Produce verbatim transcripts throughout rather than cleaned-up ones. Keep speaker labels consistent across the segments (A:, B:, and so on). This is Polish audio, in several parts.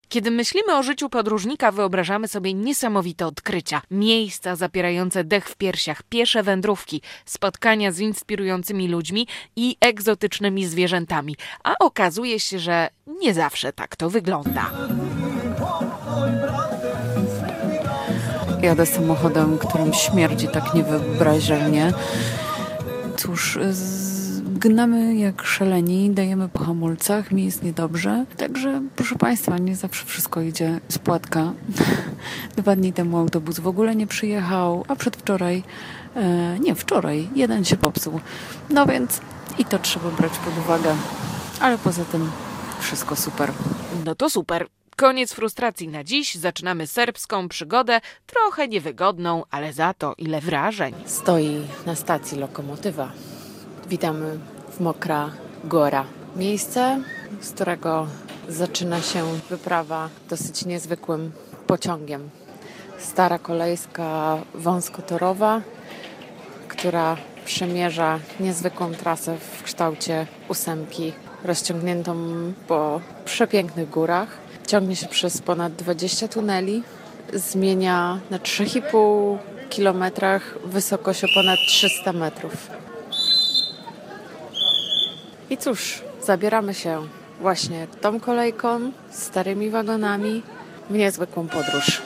A: Kiedy myślimy o życiu podróżnika, wyobrażamy sobie niesamowite odkrycia. Miejsca zapierające dech w piersiach, piesze wędrówki, spotkania z inspirującymi ludźmi i egzotycznymi zwierzętami. A okazuje się, że nie zawsze tak to wygląda.
B: Jadę samochodem, którym śmierdzi tak niewyobraźalnie. Cóż, z... gnamy jak szaleni, dajemy po hamulcach, mi jest niedobrze. Także, proszę Państwa, nie zawsze wszystko idzie z płatka. Dwa dni temu autobus w ogóle nie przyjechał, a przedwczoraj, e, nie wczoraj, jeden się popsuł. No więc i to trzeba brać pod uwagę. Ale poza tym wszystko super.
A: No to super. Koniec frustracji na dziś. Zaczynamy serbską przygodę, trochę niewygodną, ale za to ile wrażeń.
B: Stoi na stacji lokomotywa. Witamy w Mokra Góra. Miejsce, z którego zaczyna się wyprawa dosyć niezwykłym pociągiem. Stara kolejska wąskotorowa, która przemierza niezwykłą trasę w kształcie ósemki, rozciągniętą po przepięknych górach. Ciągnie się przez ponad dwadzieścia tuneli, zmienia na trzy i pół kilometrach wysokość o ponad trzysta metrów. I cóż, zabieramy się właśnie tą kolejką, starymi wagonami w niezwykłą podróż.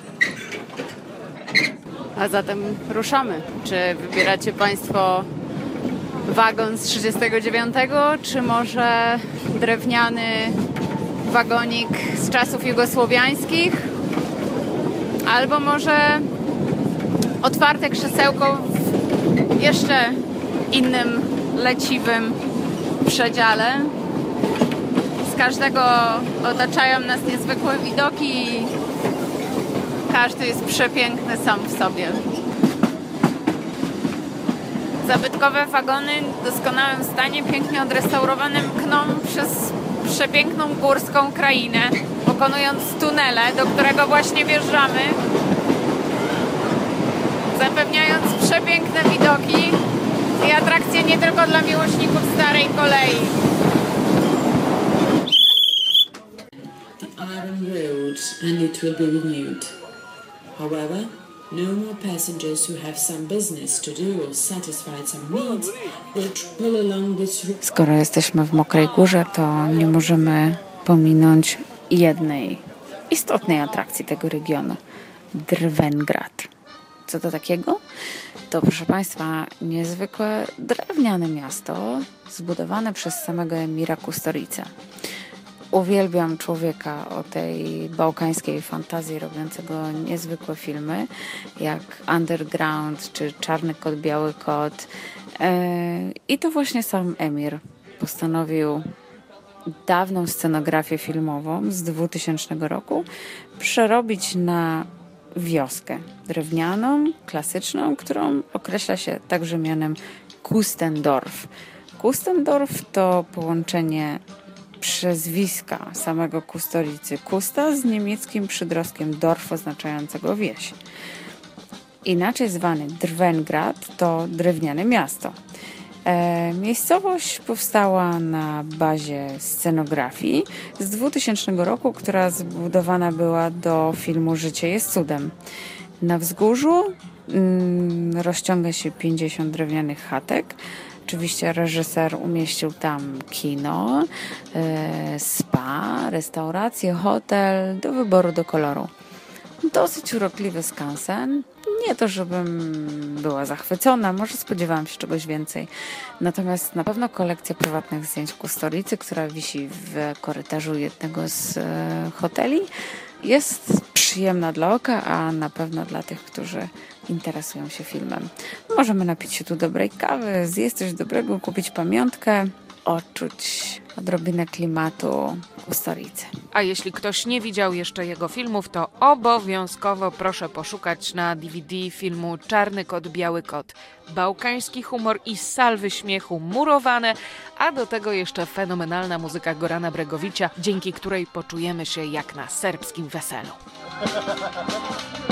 B: A zatem ruszamy. Czy wybieracie Państwo wagon z trzydziestego dziewiątego, czy może drewniany wagonik z czasów jugosłowiańskich, albo może otwarte krzesełko w jeszcze innym leciwym przedziale. Z każdego otaczają nas niezwykłe widoki i każdy jest przepiękny sam w sobie. Zabytkowe wagony w doskonałym stanie, pięknie odrestaurowane, mkną przez przepiękną górską krainę, pokonując tunele, do którego właśnie wjeżdżamy, zapewniając przepiękne widoki i atrakcje nie tylko dla miłośników starej kolei.
C: The Iron Road and it will be renewed. However, no more passengers who have some business to do or satisfied some needs will pull along this route.
B: Skoro jesteśmy w Mokrej Górze, to nie możemy pominąć jednej istotnej atrakcji tego regionu. Drvengrad. Co to takiego? To, proszę Państwa, niezwykłe drewniane miasto zbudowane przez samego emira Kustorice. Uwielbiam człowieka o tej bałkańskiej fantazji robiącego niezwykłe filmy jak Underground czy Czarny kot, Biały kot. I to właśnie sam emir postanowił dawną scenografię filmową z dwutysięcznego roku przerobić na wioskę drewnianą, klasyczną, którą określa się także mianem Kustendorf. Kustendorf to połączenie przezwiska samego Kustoricy Kusta z niemieckim przydrostkiem Dorf oznaczającego wieś. Inaczej zwany Drvengrad to drewniane miasto. E, miejscowość powstała na bazie scenografii z dwutysięcznego roku, która zbudowana była do filmu Życie jest cudem. Na wzgórzu mm, rozciąga się pięćdziesiąt drewnianych chatek. Oczywiście reżyser umieścił tam kino, e, spa, restaurację, hotel, do wyboru, do koloru. Dosyć urokliwy skansen. Nie to, żebym była zachwycona, może spodziewałam się czegoś więcej. Natomiast na pewno kolekcja prywatnych zdjęć Kustoricy, która wisi w korytarzu jednego z e, hoteli, jest przyjemna dla oka, a na pewno dla tych, którzy interesują się filmem. Możemy napić się tu dobrej kawy, zjeść coś dobrego, kupić pamiątkę, odczuć odrobinę klimatu Kustoricy.
A: A jeśli ktoś nie widział jeszcze jego filmów, to obowiązkowo proszę poszukać na D V D filmu Czarny kot, Biały kot. Bałkański humor i salwy śmiechu murowane, a do tego jeszcze fenomenalna muzyka Gorana Bregovicia, dzięki której poczujemy się jak na serbskim weselu.